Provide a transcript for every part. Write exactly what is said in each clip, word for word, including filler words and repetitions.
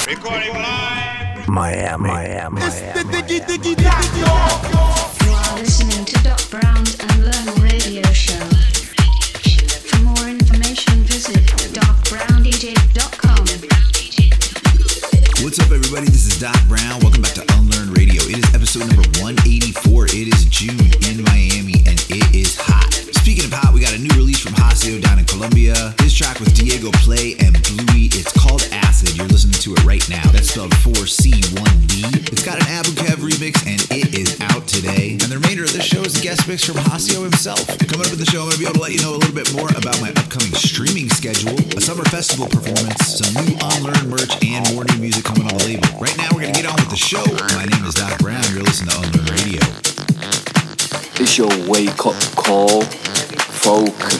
Recording live. Miami, Miami, It's the Miami. diggy diggy diggy You are listening to Doc Brown's Unlearn Radio Show. For more information, visit doc brown d j dot com. What's up, everybody? This is Doc Brown. Welcome back to Unlearn Radio. It is episode number one eighty-four. It is June in Miami, and it is hot. Speaking of hot, we got a new release from Hasio down in Colombia. His track with Diego Play and Bluey. It's called Acid. You're listening to it right now. That's spelled four C one D. It's got an Abu Kev remix, and it is out today. And the remainder of this show is a guest mix from Hasio himself. Coming up in the show, I'm going to be able to let you know a little bit more about my upcoming streaming schedule, a summer festival performance, some new Unlearn merch, and more new music coming on the label. Right now, we're going to get on with the show. My name is Doc Brown. You're listening to Unlearn Radio. It's your wake-up call. Focus.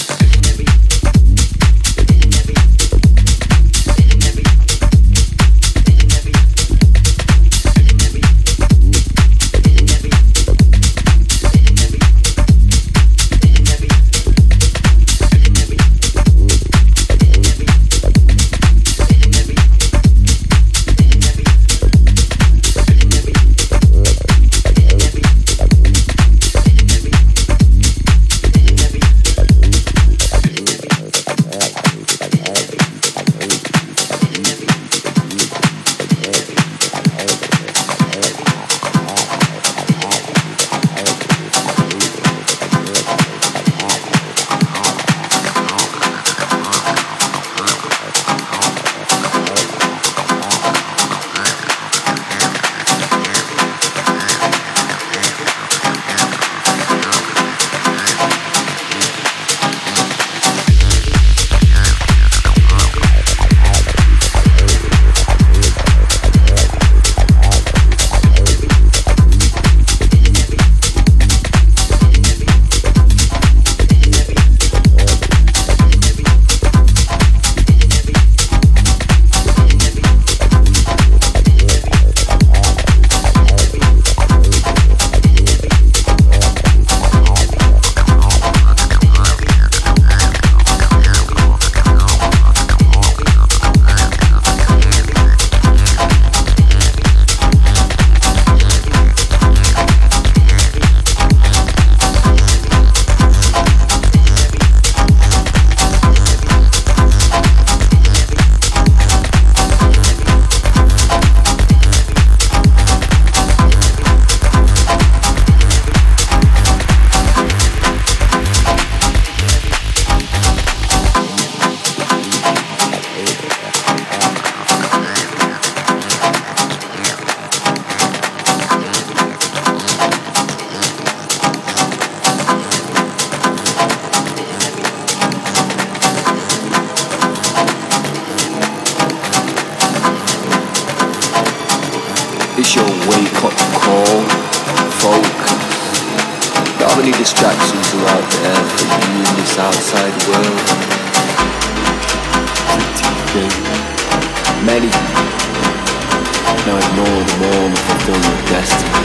It's your wake-up call. Focus. Not many distractions are out there for you in this outside world. Many. Now ignore them all and fulfill your destiny.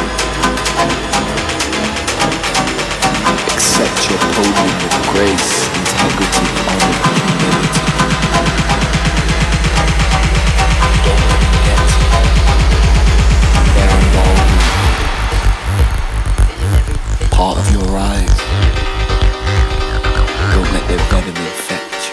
Accept your podium with grace, integrity, honor, and humility. Don't let it get to you. They're involved. Part of your rise. Don't let their venom infect you.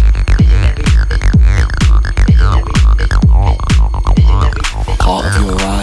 Part of your rise.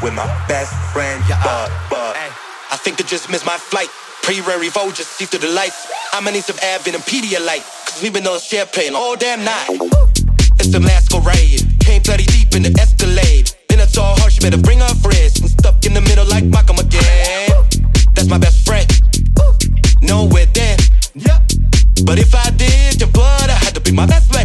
with my best friend, but, but I think I just missed my flight. Pre-Rary Vogue, just see through the lights. I'ma need some Advil and Pedialyte, cause we been on champagne all damn night. It's the last go raid. Came bloody deep in the Escalade. Then I saw her, she better bring her friends. And stuck in the middle like Malcolm again. That's my best friend. Nowhere then. But if I did, your blood, I had to be my best friend.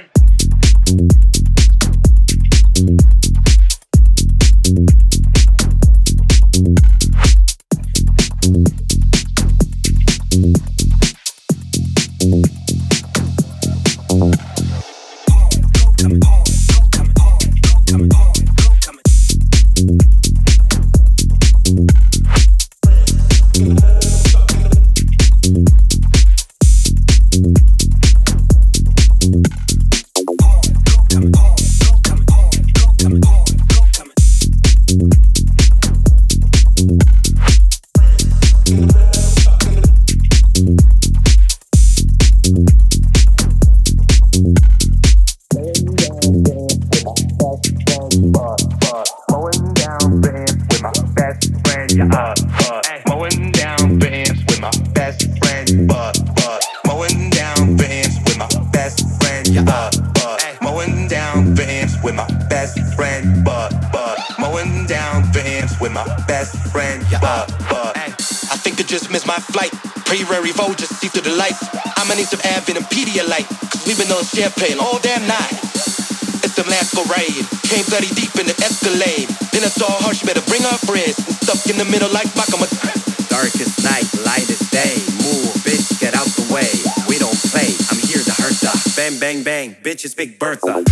Vogue, just see through the lights. I'ma need some Advil and Pedialyte, cause we been on champagne all damn night. It's the last go raid. Came bloody deep in the Escalade. Then I saw her, she better bring her friends. And stuck in the middle like Malcolm. Darkest night, lightest day. Move, bitch, get out the way. We don't play, I'm here to hurt ya. Bang, bang, bang, bitches, Big Bertha.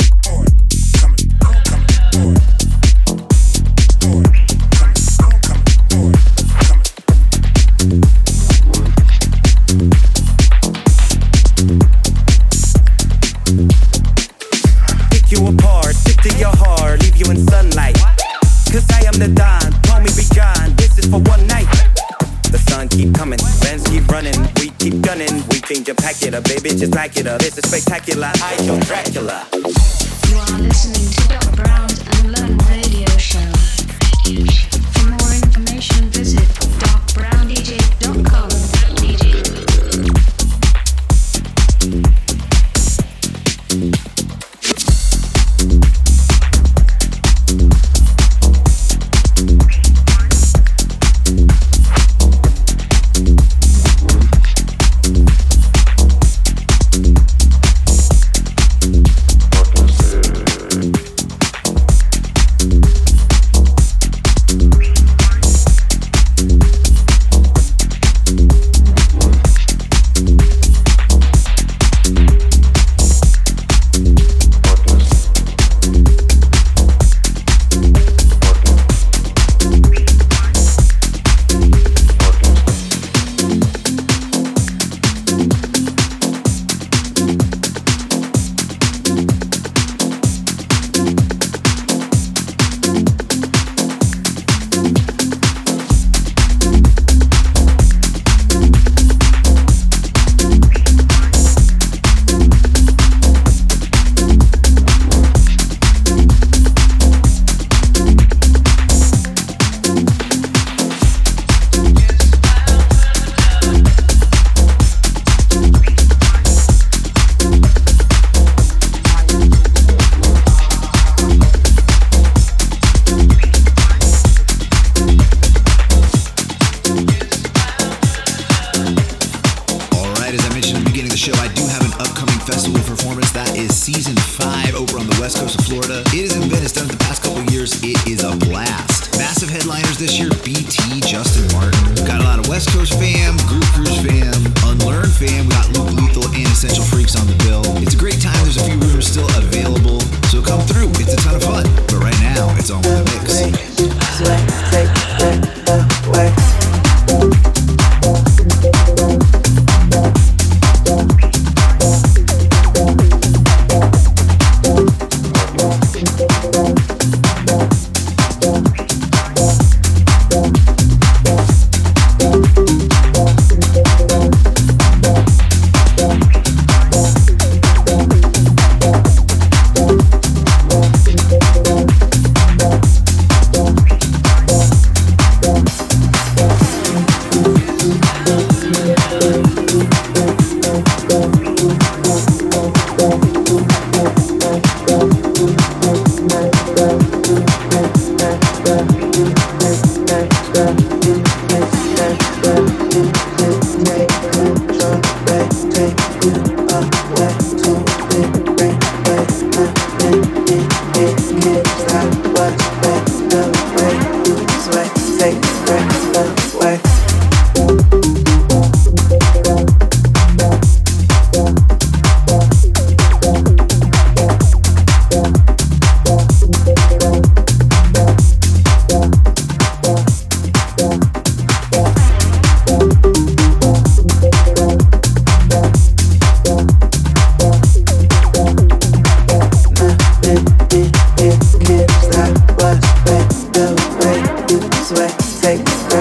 Pack it up, baby, just pack it up. This is spectacular. I show Dracula. You are listening to Doc Brown and Learn Radio Show. For more information, visit doc brown d j dot com.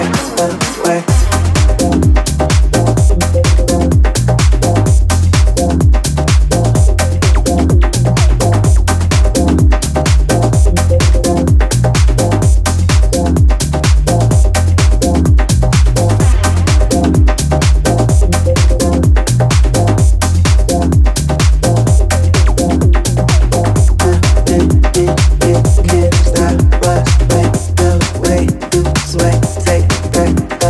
Sway, take that.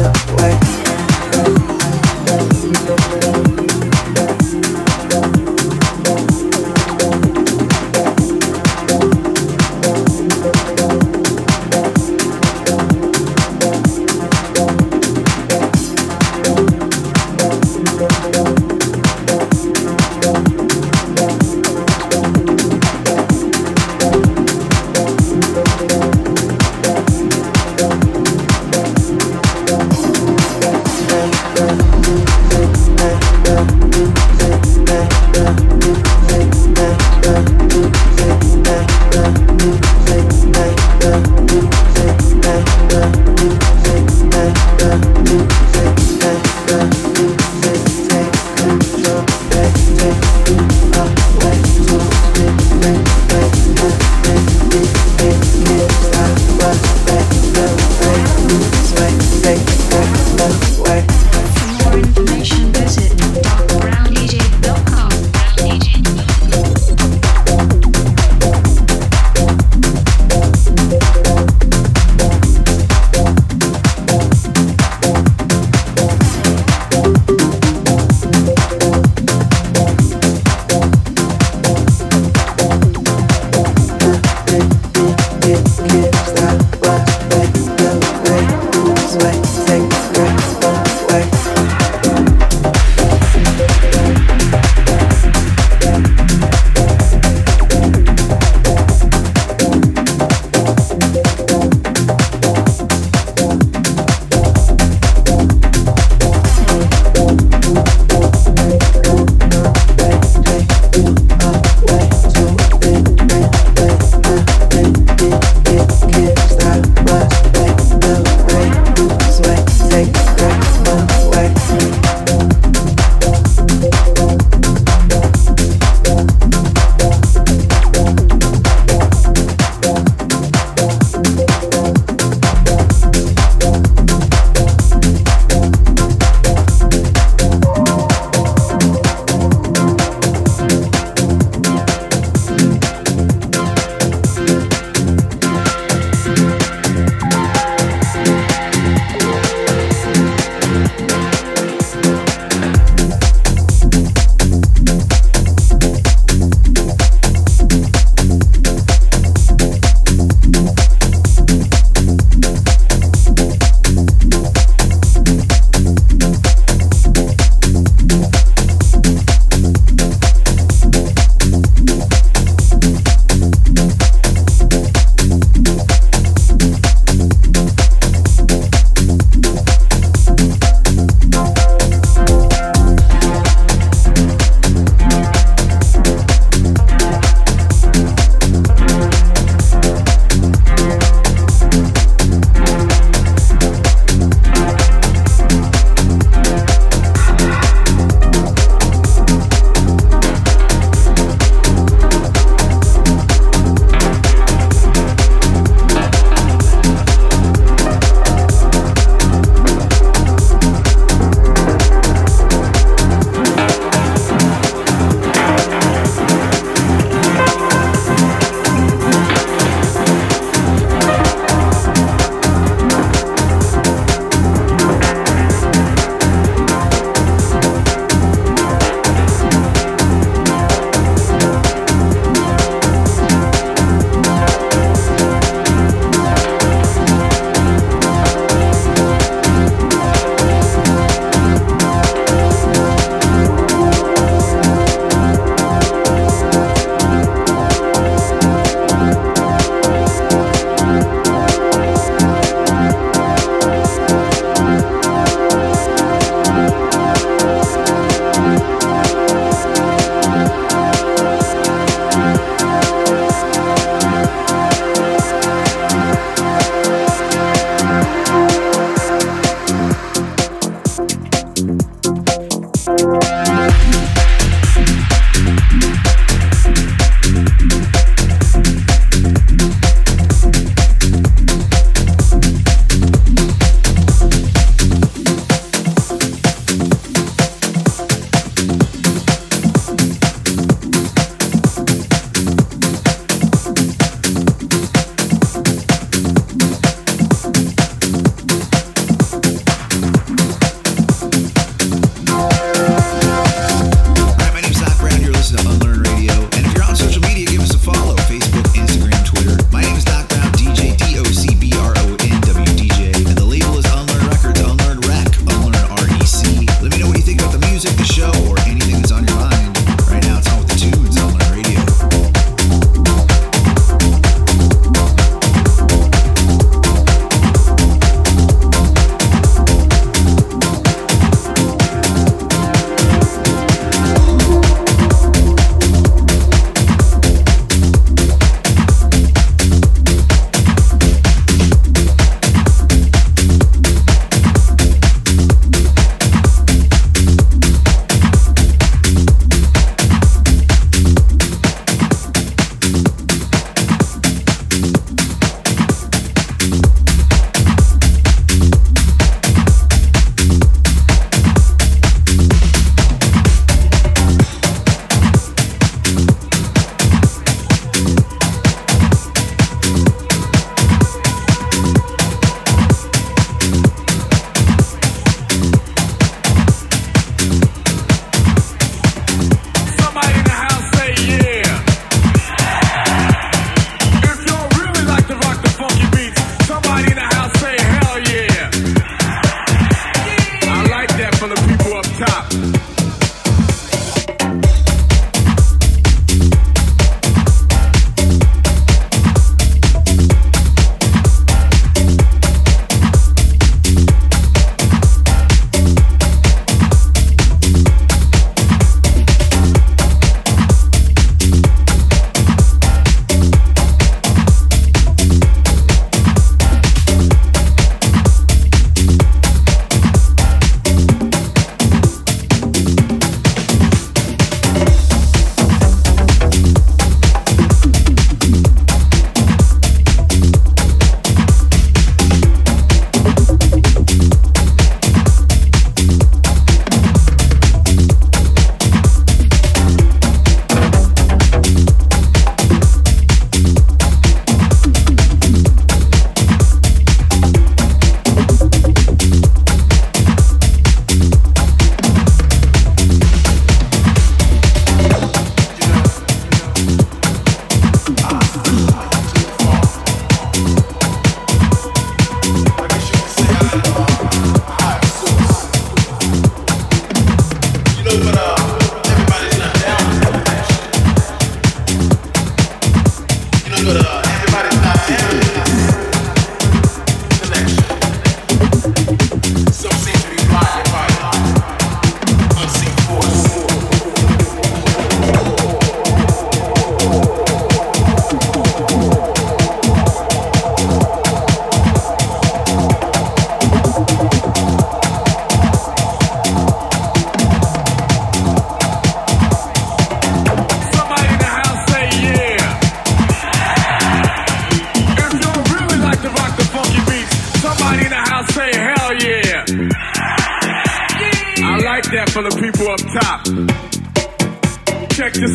that for the people up top. Check this.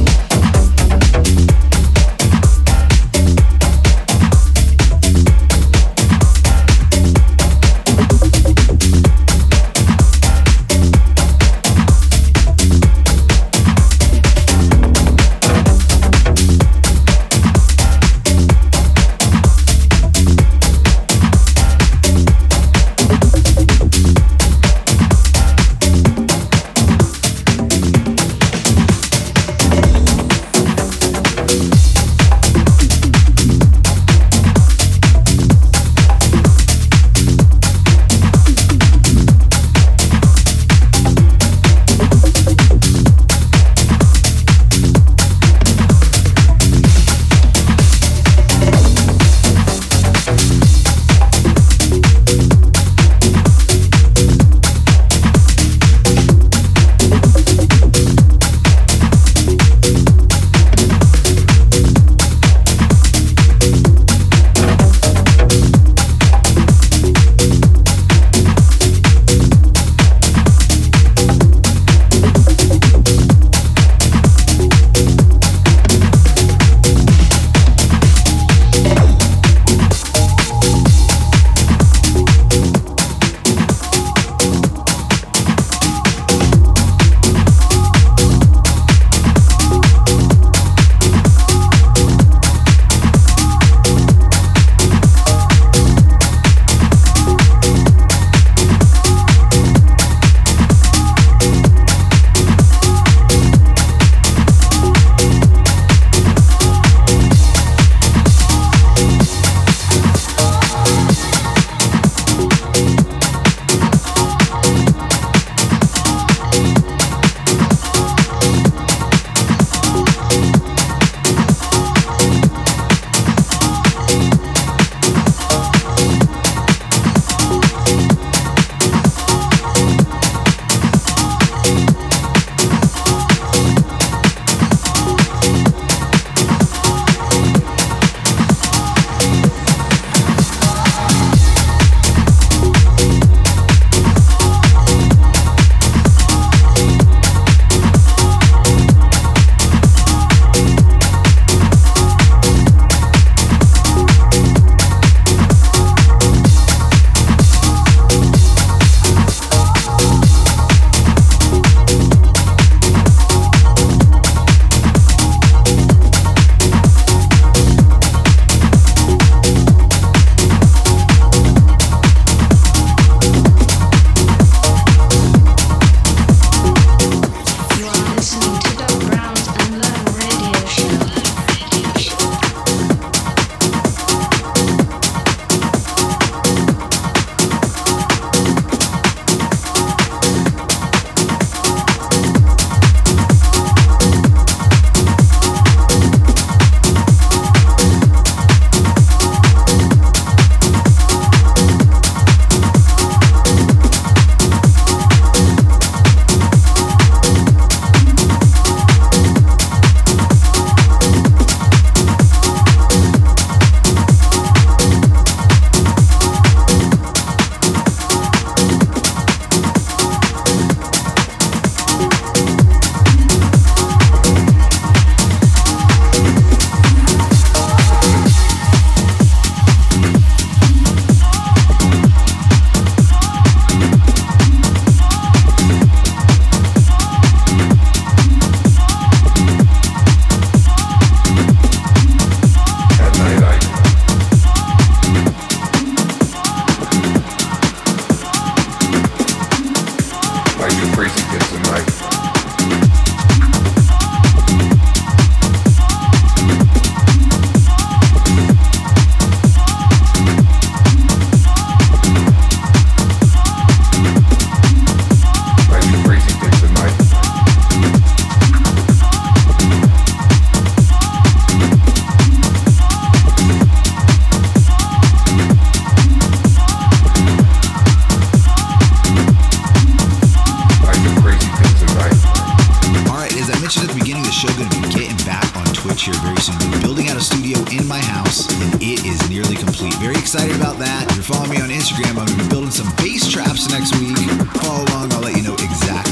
excited about that. If you're following me on Instagram, I'm going to be building some bass traps next week. Follow along, I'll let you know exactly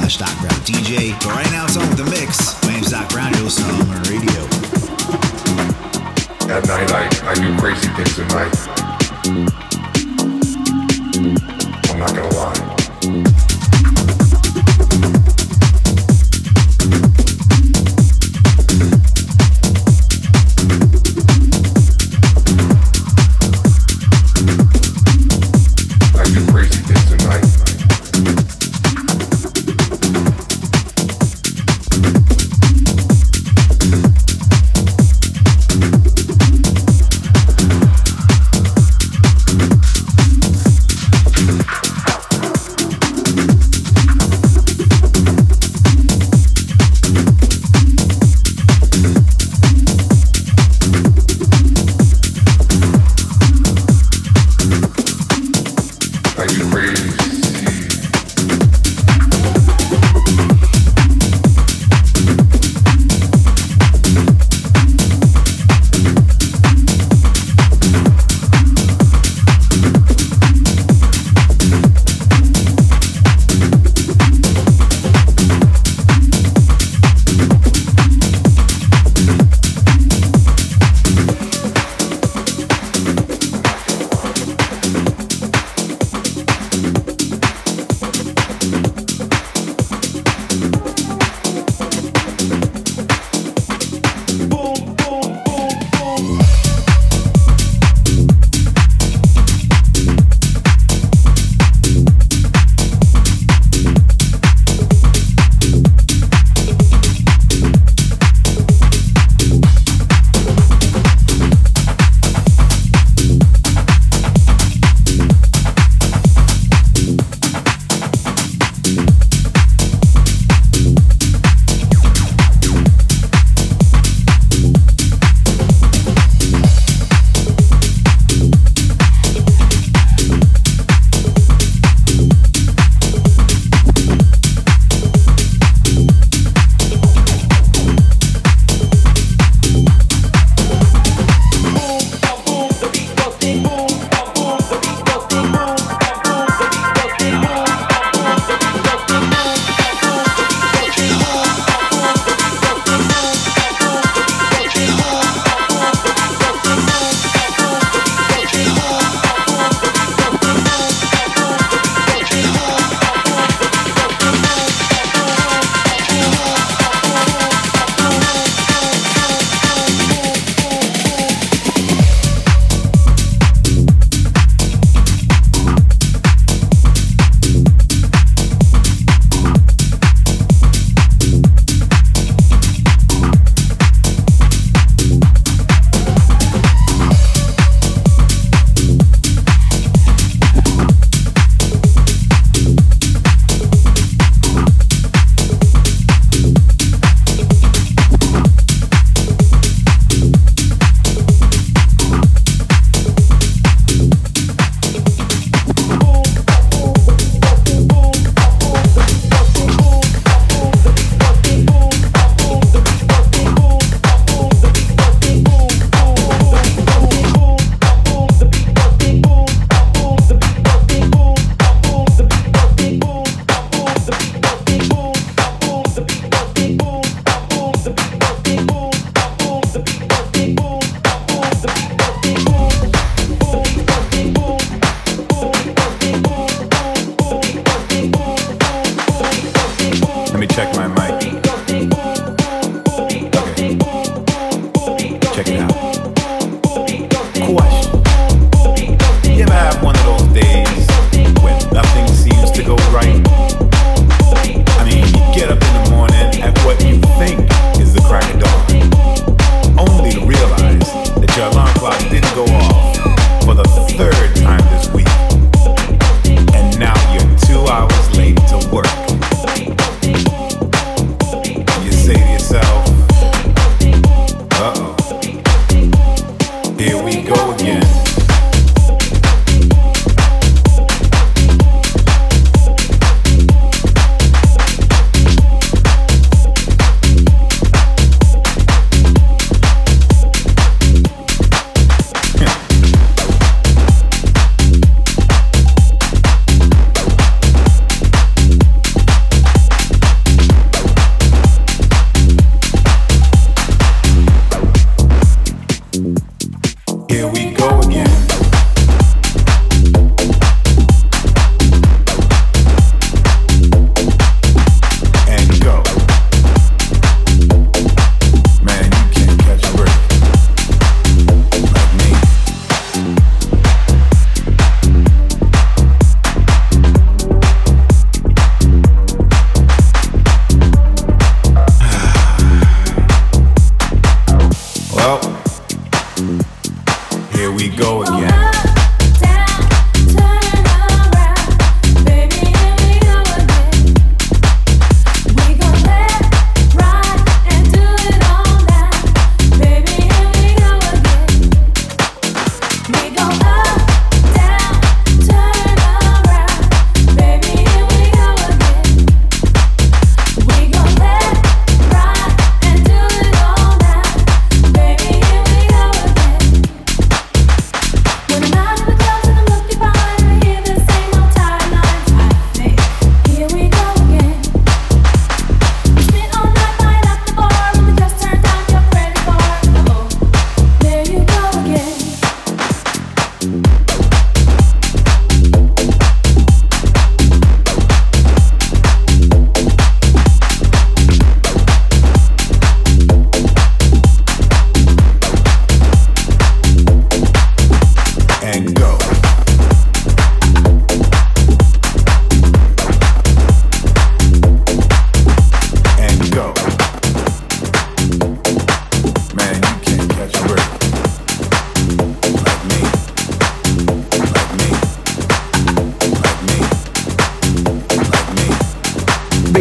slash Doc Brown D J. But right now it's on with the mix. My name's Doc Brown, you're listening to Unlearn Radio. At night, I, I do crazy things at night. I'm not gonna lie. We'll be right back.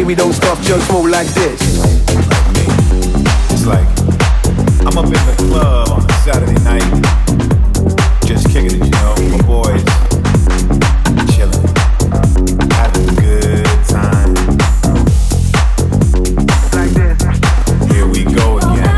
Baby, don't stop, just roll like this. Like me. It's like I'm up in the club on a Saturday night, just kicking it, you know, my boys, chilling, having a good time. Like this. Here we go again.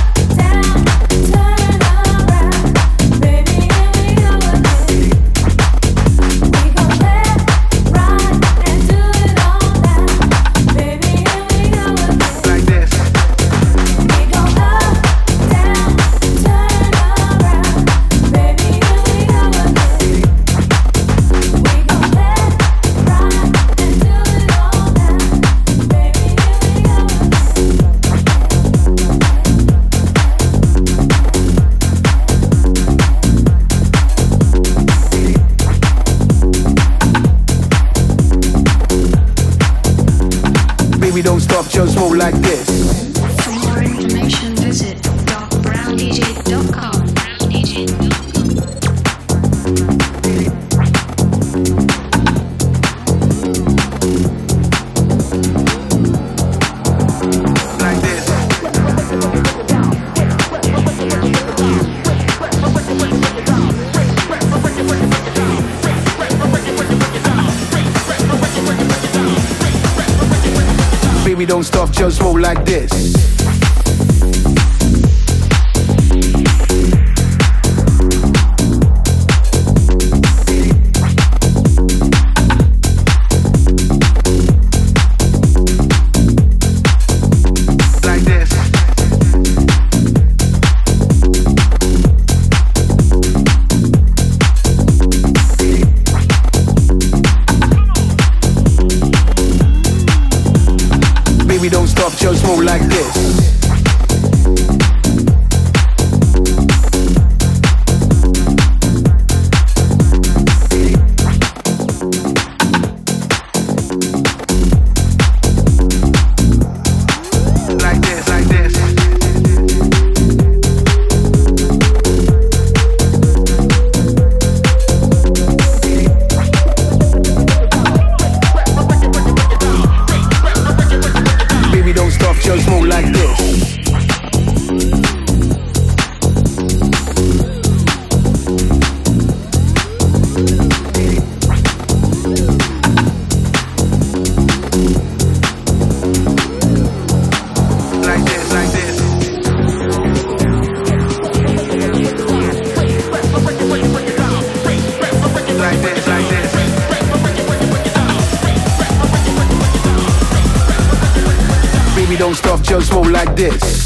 Don't stop, just roll like this. For more information, visit doc brown d j dot com. Like this. Baby, don't stop, just roll like this. Like this. Baby, don't stop, just roll like this. Like this, like this. Baby, don't stop, just roll like this. Like this, like this. Like this, like this. Baby, don't stop, just roll like this.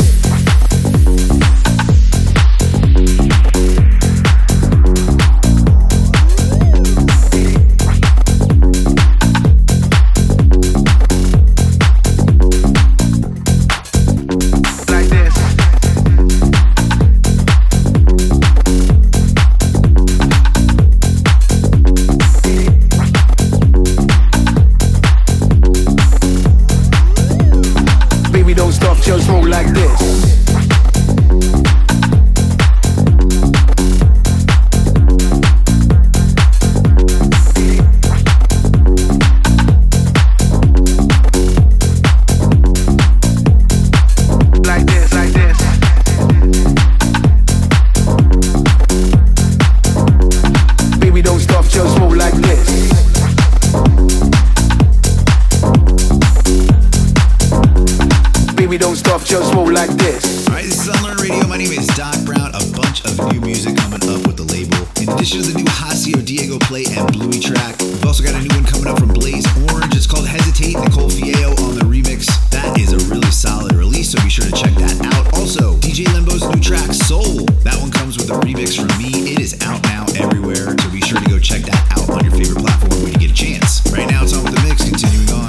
Like this. Baby, don't stop, just roll like this. Like this, like this. Baby, don't stop, just roll like this. Baby, don't stop, just roll like this. Alright, this is Unlearn Radio. My name is Doc Brown. A bunch of new music coming up with the label. In addition to the new Hasio Diego Play and Bluey track, we've also got a new one coming up from Blaze Orange. It's called Hesitate. Nicole Fieo on the remix. That is a really solid release, so be sure to check that out. Also, D J Limbo's new track, Soul. That one comes with a remix from me. It is out now everywhere, so be sure to go check that out on your favorite platform when you get a chance. Right now, it's on with the mix. Continuing on.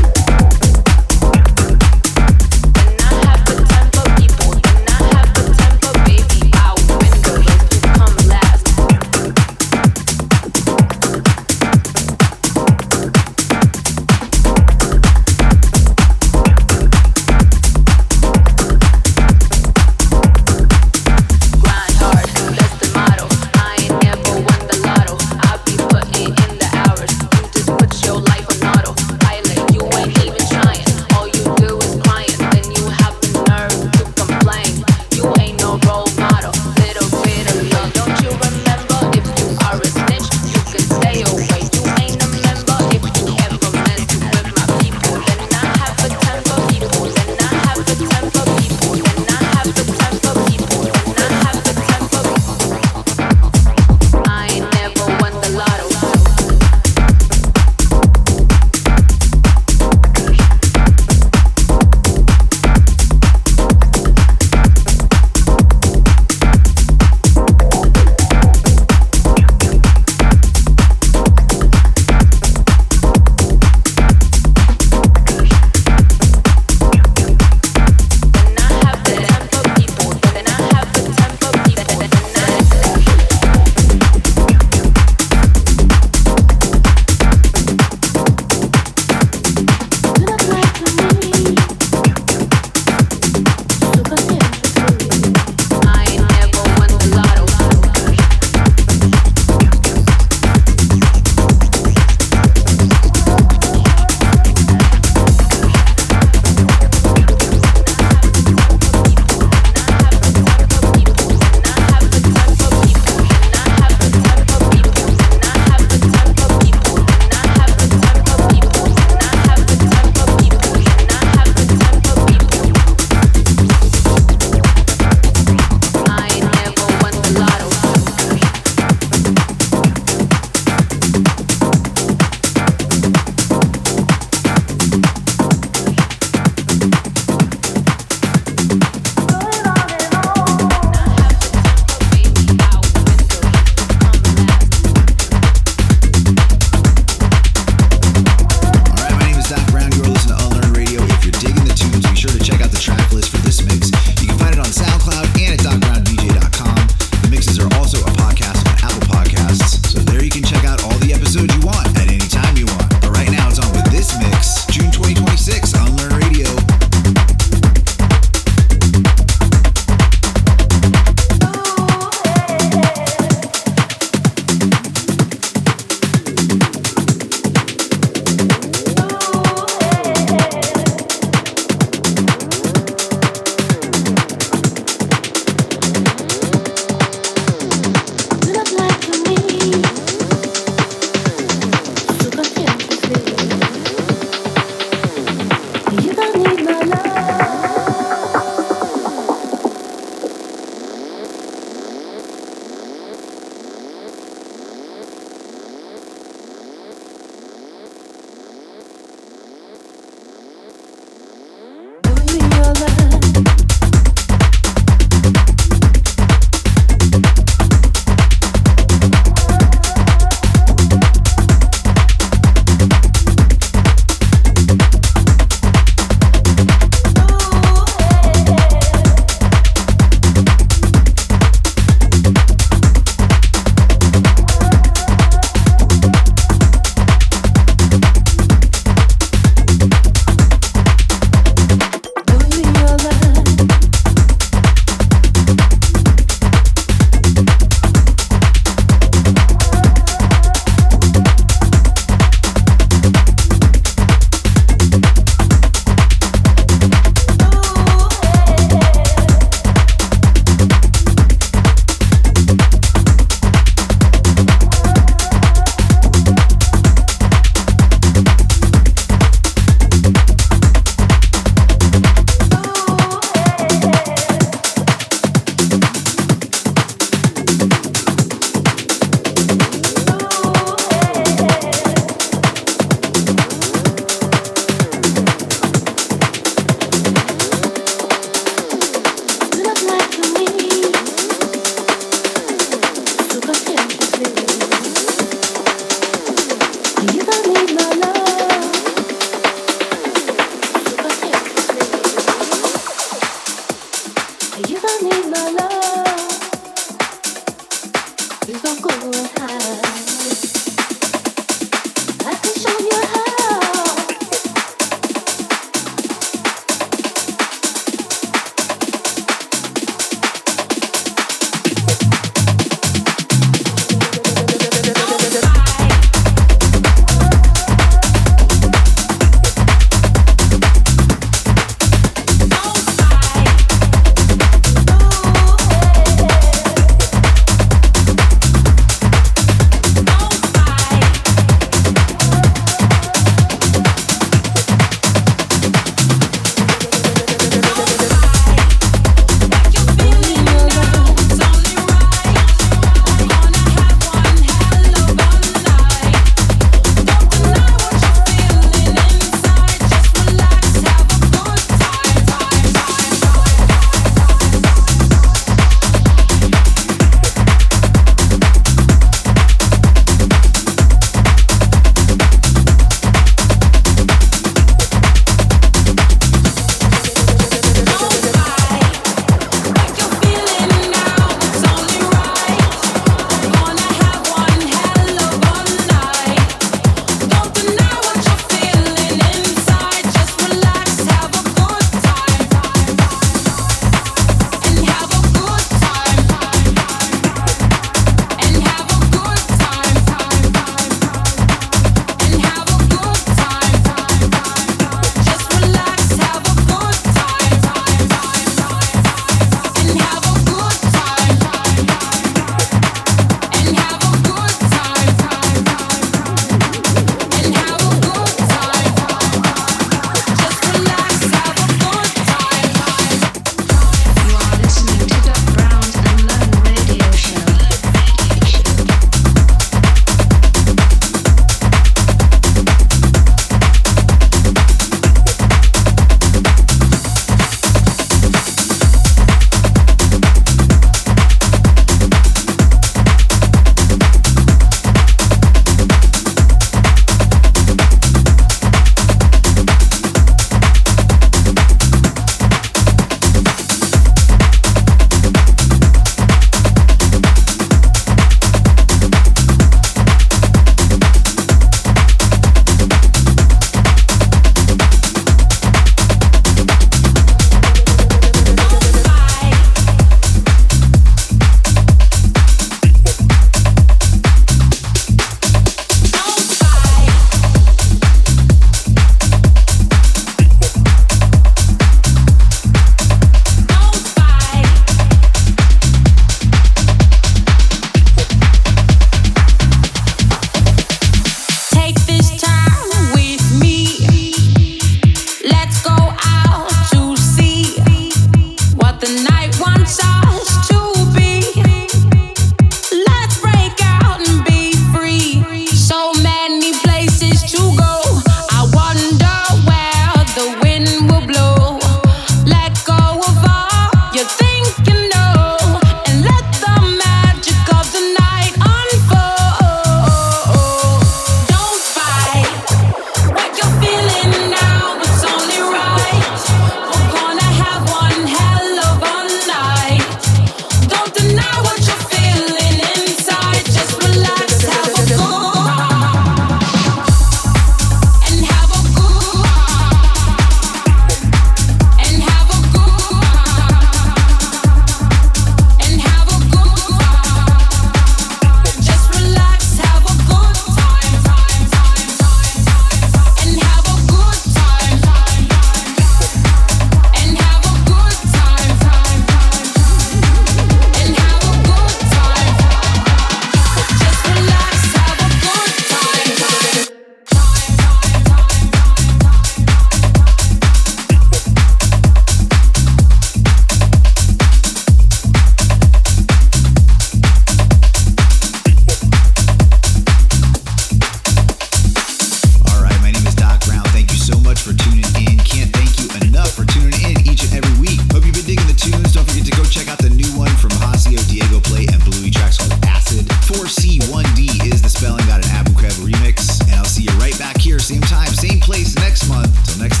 Hasio, Diego Play, and Bluey tracks called Acid. four C one D is the spelling, got an Abu Kreb remix. And I'll see you right back here, same time, same place next month. Till next time.